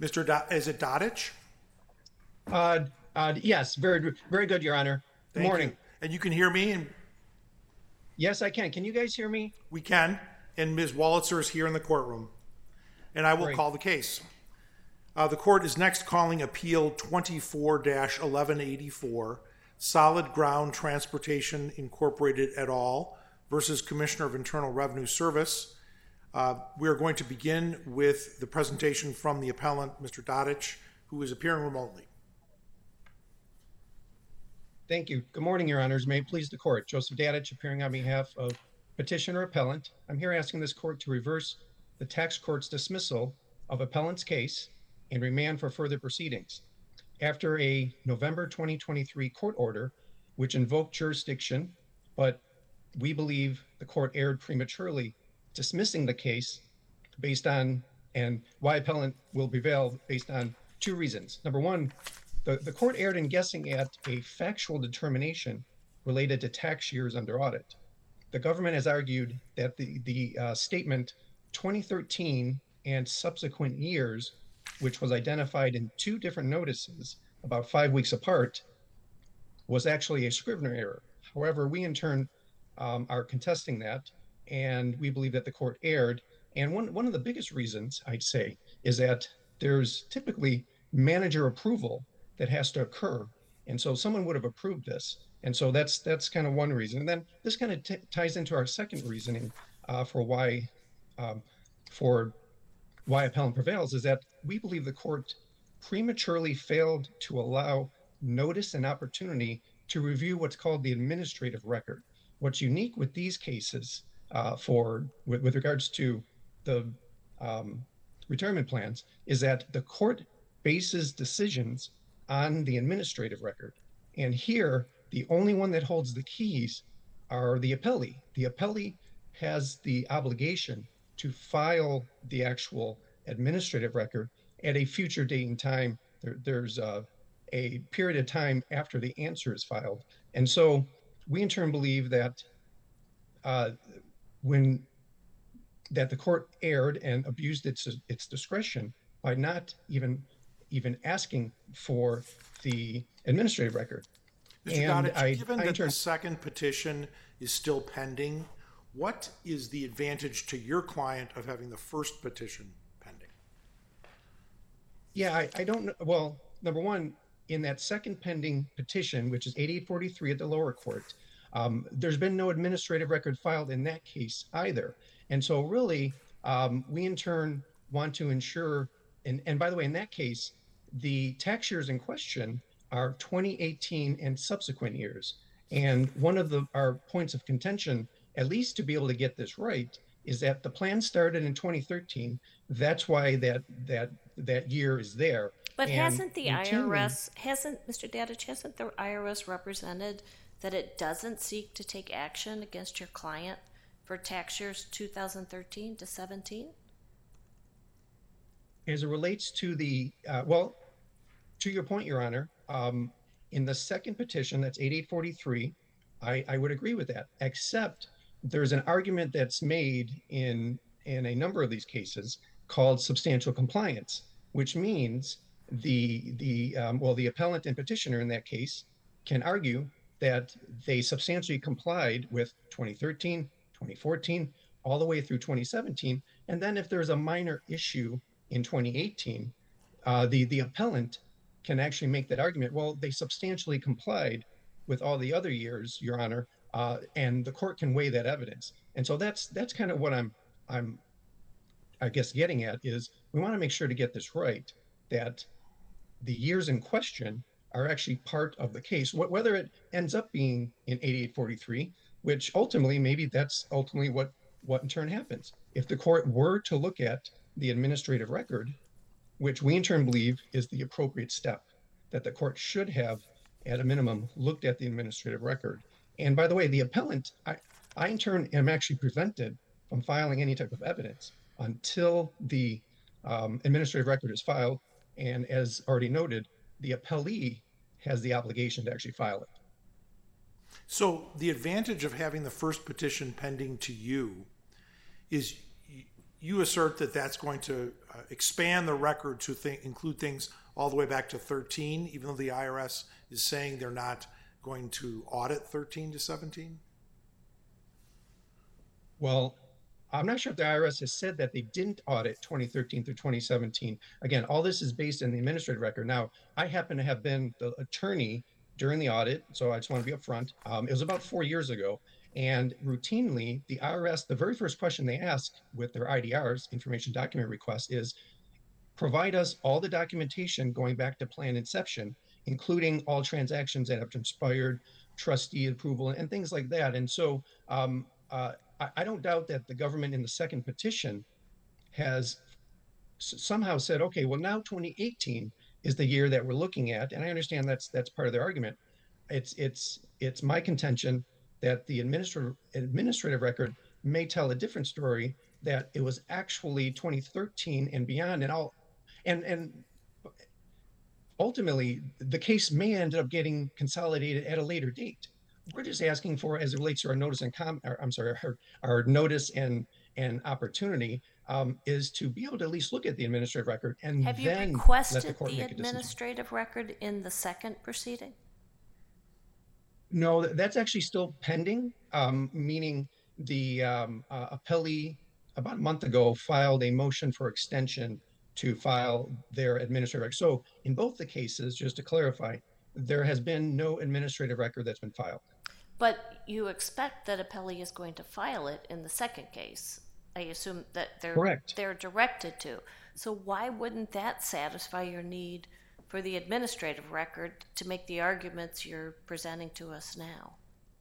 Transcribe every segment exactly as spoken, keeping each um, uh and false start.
Mister Do- is it Dodich? Uh, uh, yes, very, very good, Your Honor. Good Thank morning. you. And you can hear me, and Yes, I can. Can you guys hear me? we can. And Miz Wallitzer is here in the courtroom, and I will Great. call the case. Uh, the court is next calling Appeal twenty-four dash eleven eighty-four, Solid Ground Transportation Incorporated et al. Versus Commissioner of Internal Revenue Service. Uh, we are going to begin with the presentation from the appellant, Mister Dodich, who is appearing remotely. Thank you. Good morning, Your Honors. May it please the court. Joseph Dadich, appearing on behalf of petitioner appellant. I'm here asking this court to reverse the tax court's dismissal of appellant's case and remand for further proceedings. After a November twenty twenty-three court order, which invoked jurisdiction, but we believe the court erred prematurely, dismissing the case based on, and why appellant will prevail based on two reasons. Number one, the, the court erred in guessing at a factual determination related to tax years under audit. The government has argued that the, the uh, statement twenty thirteen and subsequent years, which was identified in two different notices about five weeks apart, was actually a Scrivener error. However, we in turn um, are contesting that, and we believe that the court erred. And one, one of the biggest reasons, I'd say, is that there's typically manager approval that has to occur. And so someone would have approved this. And so that's that's kind of one reason. And then this kind of t- ties into our second reasoning uh, for why um, for why appellant prevails, is that we believe the court prematurely failed to allow notice and opportunity to review what's called the administrative record. What's unique with these cases uh, for with, with regards to the um, retirement plans is that the court bases decisions on the administrative record. And here, the only one that holds the keys are the appellee. The appellee has the obligation to file the actual administrative record at a future date and time. There, there's a, a period of time after the answer is filed. And so we in turn believe that uh, when that the court erred and abused its its discretion by not even even asking for the administrative record. Mister And Dodich, I, given I that turn- the second petition is still pending, what is the advantage to your client of having the first petition pending? Yeah, I, I don't know. Well, number one, in that second pending petition, which is eighty-eight forty-three at the lower court, um, there's been no administrative record filed in that case either. And so really, um, we in turn want to ensure, and, and by the way, in that case, the tax years in question are twenty eighteen and subsequent years. And one of the our points of contention, at least to be able to get this right, is that the plan started in twenty thirteen. That's why that that that year is there. But And hasn't the routinely- I R S, hasn't, Mister Dadich, hasn't the I R S represented that it doesn't seek to take action against your client for tax years two thousand thirteen to seventeen? As it relates to the, uh, well, to your point, Your Honor, um, in the second petition, that's eighty-eight forty-three, I, I would agree with that, except there's an argument that's made in, in a number of these cases called substantial compliance, which means the, the um, well, the appellant and petitioner in that case can argue that they substantially complied with twenty thirteen, twenty fourteen, all the way through twenty seventeen. And then if there's a minor issue in twenty eighteen, uh, the, the appellant can actually make that argument. Well, they substantially complied with all the other years, Your Honor, uh, and the court can weigh that evidence. And so that's that's kind of what I'm I'm I guess getting at is we want to make sure to get this right, that the years in question are actually part of the case, Wh- whether it ends up being in eighty-eight forty-three, which ultimately maybe that's ultimately what what in turn happens. If the court were to look at the administrative record, which we in turn believe is the appropriate step, that the court should have, at a minimum, looked at the administrative record. And by the way, the appellant, I, I in turn am actually prevented from filing any type of evidence until the um, administrative record is filed. And as already noted, the appellee has the obligation to actually file it. So the advantage of having the first petition pending to you is you assert that that's going to uh, expand the record to th- include things all the way back to thirteen, even though the I R S is saying they're not going to audit thirteen to seventeen? Well, I'm not sure if the I R S has said that they didn't audit twenty thirteen through twenty seventeen. Again, all this is based in the administrative record. Now, I happen to have been the attorney during the audit, so I just want to be upfront. Um, it was about four years ago, and routinely, the I R S, the very first question they ask with their I D Rs, information document request, is provide us all the documentation going back to plan inception, including all transactions that have transpired, trustee approval, and things like that. And so um, uh, I, I don't doubt that the government in the second petition has s- somehow said, okay, well, now twenty eighteen is the year that we're looking at. And I understand that's that's part of their argument. It's it's it's my contention that the administrative administrative record may tell a different story, that it was actually twenty thirteen and beyond. And I'll and and ultimately the case may end up getting consolidated at a later date. We're just asking for, as it relates to our notice and com or, I'm sorry, our, our notice and and opportunity, um, is to be able to at least look at the administrative record and Have you then let the requested court the make a decision. administrative record in the second proceeding? No, th- that's actually still pending, um, meaning the um, uh, appellee about a month ago filed a motion for extension to file their administrative record. So in both the cases, just to clarify, there has been no administrative record that's been filed. But you expect that appellee is going to file it in the second case. I assume that they're Correct. they're directed to. So why wouldn't that satisfy your need for the administrative record to make the arguments you're presenting to us now?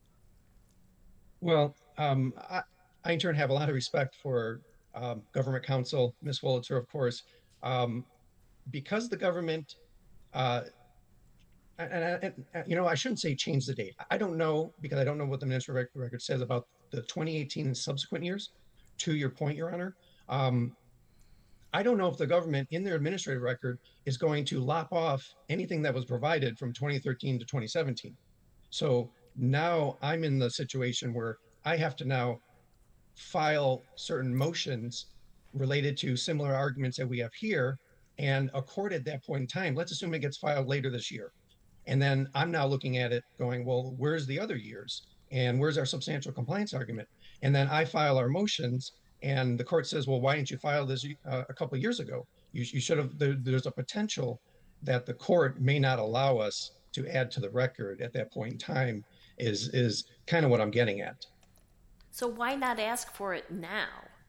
Well, um, I, I in turn have a lot of respect for um, government counsel, Miz Wolitzer, of course, um, because the government, uh, and, and, and you know, I shouldn't say change the date. I don't know, because I don't know what the administrative record says about the twenty eighteen and subsequent years. To your point, Your Honor, um, I don't know if the government in their administrative record is going to lop off anything that was provided from twenty thirteen to twenty seventeen. So now I'm in the situation where I have to now file certain motions related to similar arguments that we have here. And a court at that point in time, let's assume it gets filed later this year. And then I'm now looking at it going, well, where's the other years? And where's our substantial compliance argument? And then I file our motions, and the court says, well, why didn't you file this uh, a couple of years ago? You, you should have. There, there's a potential that the court may not allow us to add to the record at that point in time, is is kind of what I'm getting at. So why not ask for it now?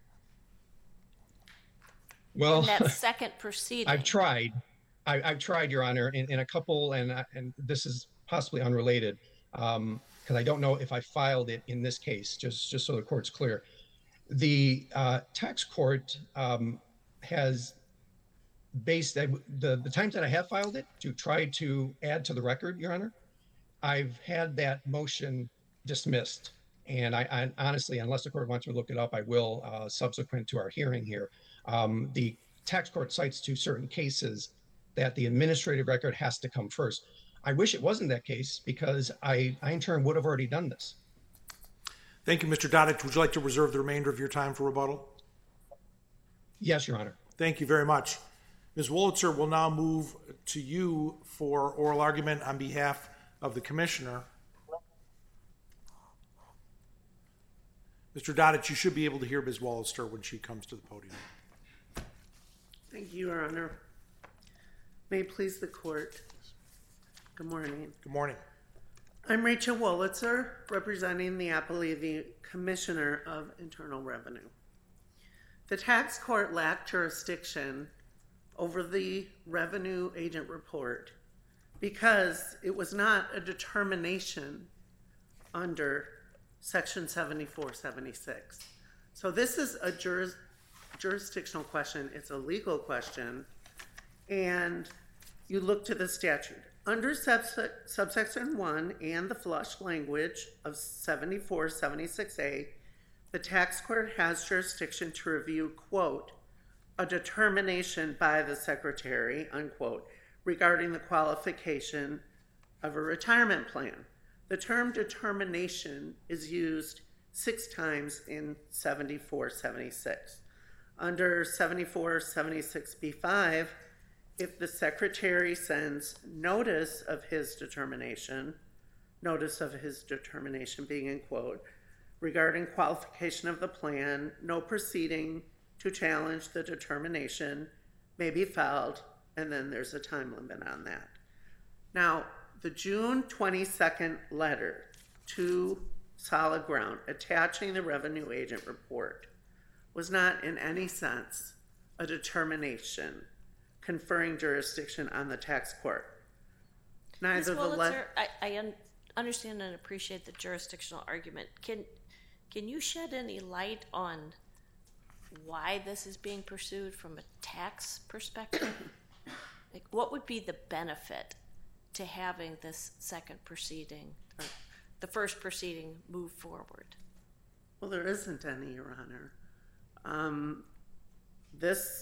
Well, in that second proceeding. I've tried. I, I've tried, Your Honor, in, in a couple, and I- and this is possibly unrelated, um, because I don't know if I filed it in this case. Just just so the court's clear, the uh, tax court um, has based the the times that I have filed it to try to add to the record, Your Honor, I've had that motion dismissed. And I, I honestly, unless the court wants me to look it up, I will uh, subsequent to our hearing here. Um, the tax court cites to certain cases that the administrative record has to come first. I wish it wasn't that case, because I, I in turn would have already done this. Thank you, Mister Dodich. Would you like to reserve the remainder of your time for rebuttal? Yes, Your Honor. Thank you very much. Miz Wolitzer will now move to you for oral argument on behalf of the commissioner. Mister Dodich, you should be able to hear Miz Wolitzer when she comes to the podium. Thank you, Your Honor. May it please the court. Good morning. Good morning. I'm Rachel Wolitzer, representing the appellee, the Commissioner of Internal Revenue. The tax court lacked jurisdiction over the revenue agent report because it was not a determination under Section seventy-four seventy-six. So this is a juris, jurisdictional question. It's a legal question. And you look to the statute. Under subse- subsection one and the flush language of seventy-four seventy-six A, the tax court has jurisdiction to review, quote, a determination by the secretary, unquote, regarding the qualification of a retirement plan. The term determination is used six times in seventy-four seventy-six. Under seventy-four seventy-six B five, if the secretary sends notice of his determination, notice of his determination being in quote, regarding qualification of the plan, no proceeding to challenge the determination may be filed, and then there's a time limit on that. Now, the June twenty-second letter to Solid Ground attaching the revenue agent report was not in any sense a determination conferring jurisdiction on the tax court. Neither Miz the letter. I, I un- understand and appreciate the jurisdictional argument. Can can you shed any light on why this is being pursued from a tax perspective? Like, what would be the benefit to having this second proceeding, or the first proceeding, move forward? Well, there isn't any, Your Honor. Um, this.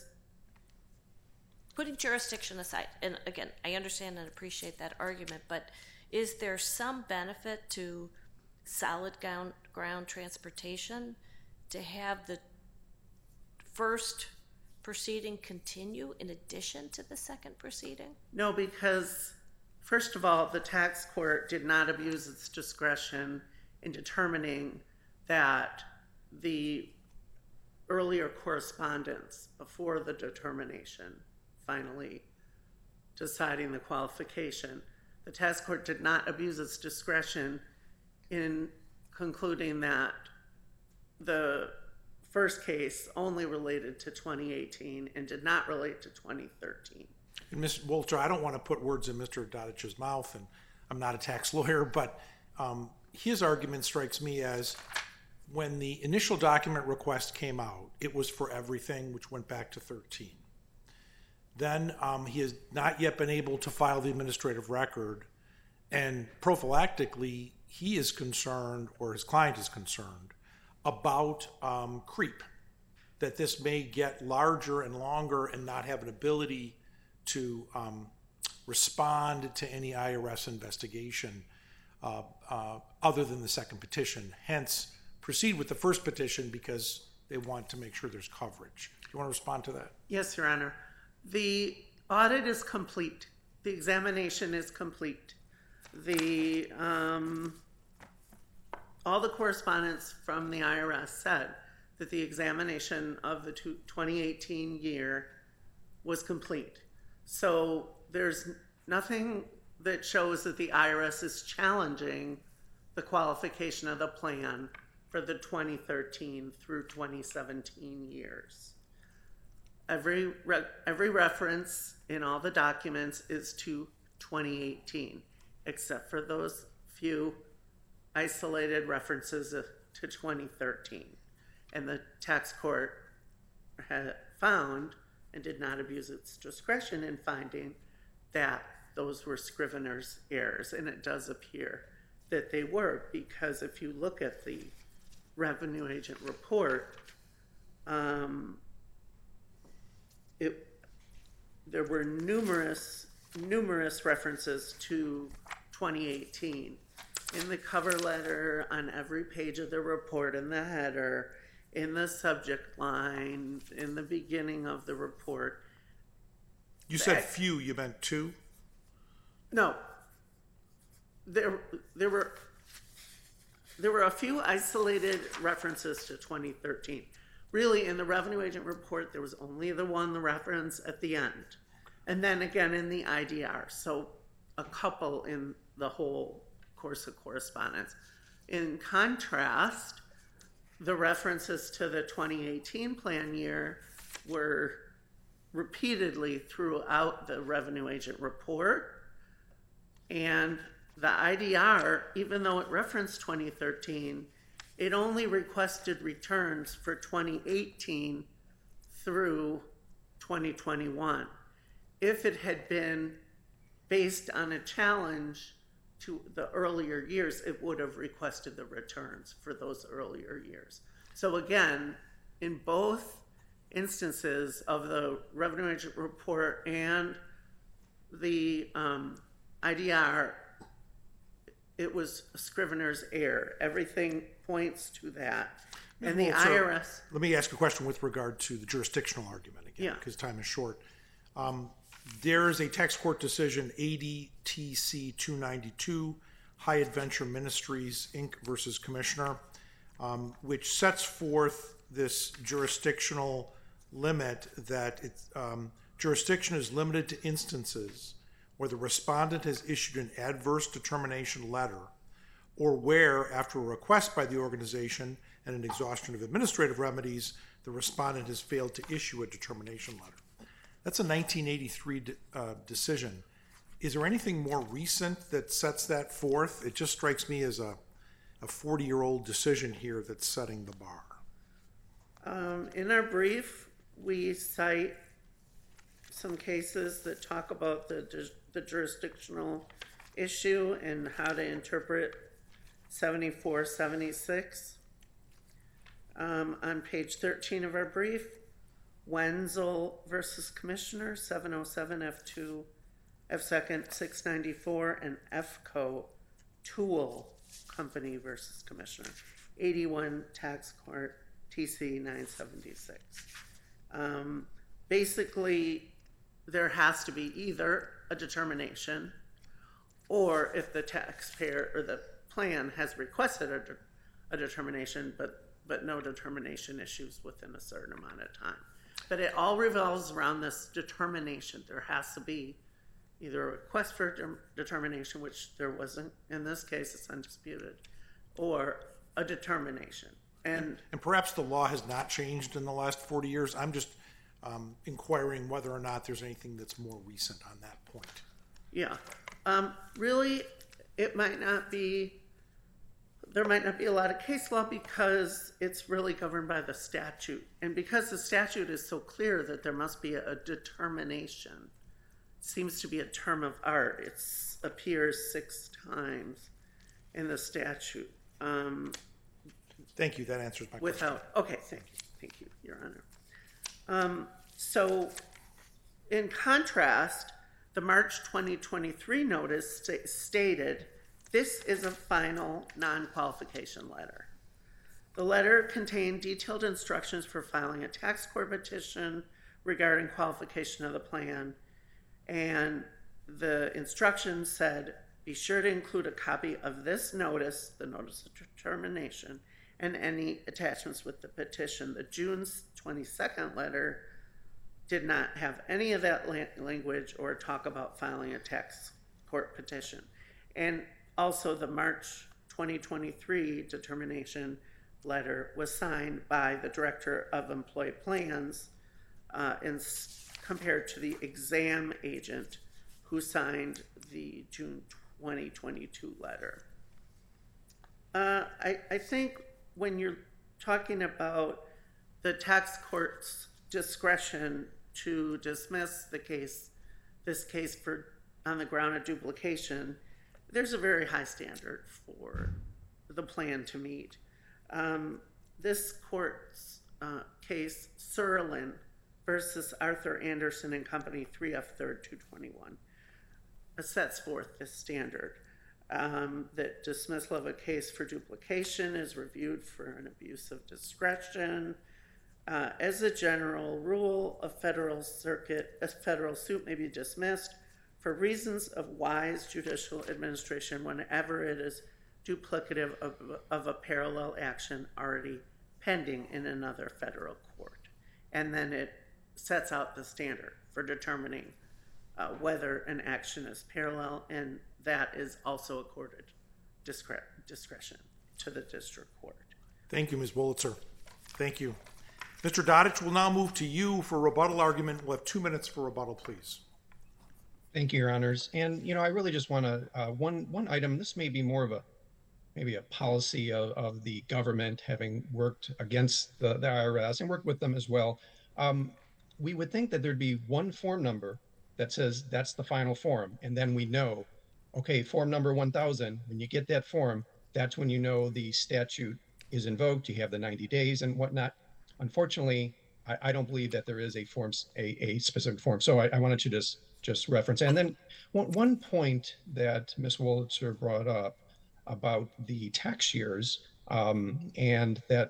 Putting jurisdiction aside, and again, I understand and appreciate that argument, but is there some benefit to solid ground, ground transportation to have the first proceeding continue in addition to the second proceeding? No, because first of all, the tax court did not abuse its discretion in determining that the earlier correspondence before the determination, finally deciding the qualification, the tax court did not abuse its discretion in concluding that the first case only related to twenty eighteen and did not relate to twenty thirteen. And Miz Wolter, I don't want to put words in Mister Dodich's mouth, and I'm not a tax lawyer, but um, his argument strikes me as when the initial document request came out, it was for everything, which went back to thirteen. Then um, he has not yet been able to file the administrative record, and prophylactically, he is concerned, or his client is concerned, about um, creep, that this may get larger and longer and not have an ability to um, respond to any I R S investigation uh, uh, other than the second petition. Hence, proceed with the first petition because they want to make sure there's coverage. Do you want to respond to that? Yes, Your Honor. The audit is complete. The examination is complete. The um, all the correspondence from the I R S said that the examination of the twenty eighteen year was complete. So there's nothing that shows that the I R S is challenging the qualification of the plan for the twenty thirteen through twenty seventeen years. Every re- every reference in all the documents is to twenty eighteen, except for those few isolated references to twenty thirteen. And the tax court had found and did not abuse its discretion in finding that those were Scrivener's errors. And it does appear that they were, because if you look at the revenue agent report, um, it, there were numerous, numerous references to twenty eighteen. In the cover letter, on every page of the report, in the header, in the subject line, in the beginning of the report. You said few, you meant two? No. There, there were there were a few isolated references to twenty thirteen. Really, in the revenue agent report, there was only the one, the reference at the end. And then again in the I D R. So a couple in the whole course of correspondence. In contrast, the references to the twenty eighteen plan year were repeatedly throughout the revenue agent report. And the I D R, even though it referenced twenty thirteen, it only requested returns for twenty eighteen through twenty twenty-one. If it had been based on a challenge to the earlier years, it would have requested the returns for those earlier years. So again, in both instances of the revenue agent report and the um, I D R, it was Scrivener's error. Everything points to that. And the Well, so I R S, let me ask a question with regard to the jurisdictional argument again, Yeah. because time is short. Um, there is a tax court decision, A D T C two ninety-two, High Adventure Ministries, Incorporated versus Commissioner, um, which sets forth this jurisdictional limit that it, um, jurisdiction is limited to instances where the respondent has issued an adverse determination letter, or where, after a request by the organization and an exhaustion of administrative remedies, the respondent has failed to issue a determination letter. That's a nineteen eighty-three de- uh, decision. Is there anything more recent that sets that forth? It just strikes me as a a forty-year-old decision here that's setting the bar. um, in our brief, we cite some cases that talk about the, ju- the jurisdictional issue and how to interpret seventy-four seventy-six. Um, on page thirteen of our brief, Wenzel versus Commissioner, seven oh seven F two, F second six ninety-four, and F C O Tool Company versus Commissioner, eighty-one Tax Court, T C nine seventy-six. Um, basically, there has to be either a determination, or if the taxpayer or the plan has requested a, de- a determination, but but no determination issues within a certain amount of time. But it all revolves around this determination. There has to be either a request for de- determination, which there wasn't in this case, it's undisputed, or a determination. And And perhaps the law has not changed in the last forty years. I'm just um, inquiring whether or not there's anything that's more recent on that point. yeah, um, really, it might not be, there might not be a lot of case law because it's really governed by the statute. And because the statute is so clear that there must be a, a determination, it seems to be a term of art. It appears six times in the statute. Um, Thank you. That answers my question. Without, okay, thank you, thank you, Your Honor. Um, so, in contrast, the March twenty twenty-three notice sta- stated, this is a final non-qualification letter. The letter contained detailed instructions for filing a tax court petition regarding qualification of the plan, and the instructions said, be sure to include a copy of this notice, the notice of determination, and any attachments with the petition. The June twenty-second letter did not have any of that la- language or talk about filing a tax court petition. And also the March twenty twenty-three determination letter was signed by the Director of Employee Plans uh, in, compared to the exam agent who signed the June twenty twenty-two letter. Uh, I, I think when you're talking about the tax court's discretion to dismiss the case, this case for on the ground of duplication, there's a very high standard for the plan to meet. Um, this court's uh, case, Surlin versus Arthur Anderson and Company, three F third two twenty-one, sets forth this standard. Um, that dismissal of a case for duplication is reviewed for an abuse of discretion. Uh, as a general rule, a federal circuit, a federal suit may be dismissed for reasons of wise judicial administration whenever it is duplicative of, of a parallel action already pending in another federal court. And then it sets out the standard for determining uh, whether an action is parallel, and that is also accorded discre- discretion to the district court. Thank you, Miz Wolitzer. Thank you. Mister Dodich, we'll now move to you for rebuttal argument. We'll have two minutes for rebuttal, please. Thank you, Your Honors. And, you know, I really just want to, uh, one one item, this may be more of a, maybe a policy of, of the government having worked against the, the I R S and worked with them as well. Um, we would think that there'd be one form number that says that's the final form. And then we know, okay, form number one thousand, when you get that form, that's when you know the statute is invoked, you have the ninety days and whatnot. Unfortunately, I, I don't believe that there is a form, a, a specific form. So I, I wanted to just just reference. And then one, one point that Miz Wolitzer brought up about the tax years, um, and that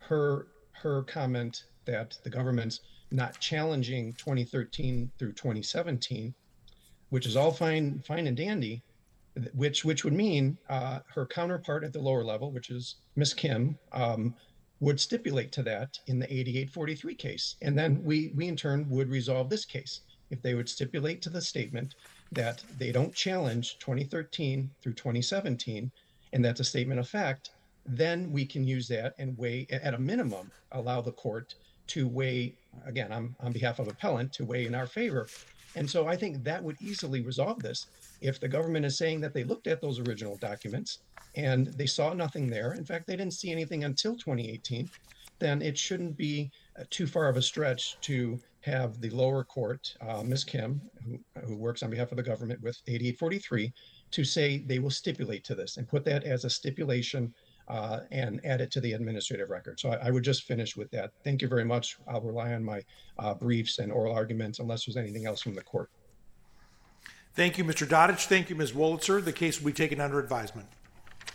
her her comment that the government's not challenging twenty thirteen through twenty seventeen, which is all fine fine and dandy, which which would mean uh, her counterpart at the lower level, which is Miz Kim, um, would stipulate to that in the eighty-eight forty-three case. And then we, we in turn would resolve this case if they would stipulate to the statement that they don't challenge twenty thirteen through twenty seventeen, and that's a statement of fact. Then we can use that and weigh, at a minimum, allow the court to weigh, again, on, on behalf of appellant, to weigh in our favor. And so I think that would easily resolve this. If the government is saying that they looked at those original documents and they saw nothing there, in fact, they didn't see anything until twenty eighteen, then it shouldn't be uh, too far of a stretch to have the lower court, uh, Miz Kim, who, who works on behalf of the government with eighty-eight forty-three, to say they will stipulate to this and put that as a stipulation uh, and add it to the administrative record. So I, I would just finish with that. Thank you very much. I'll rely on my uh, briefs and oral arguments unless there's anything else from the court. Thank you, Mister Dodich. Thank you, Miz Wolitzer. The case will be taken under advisement.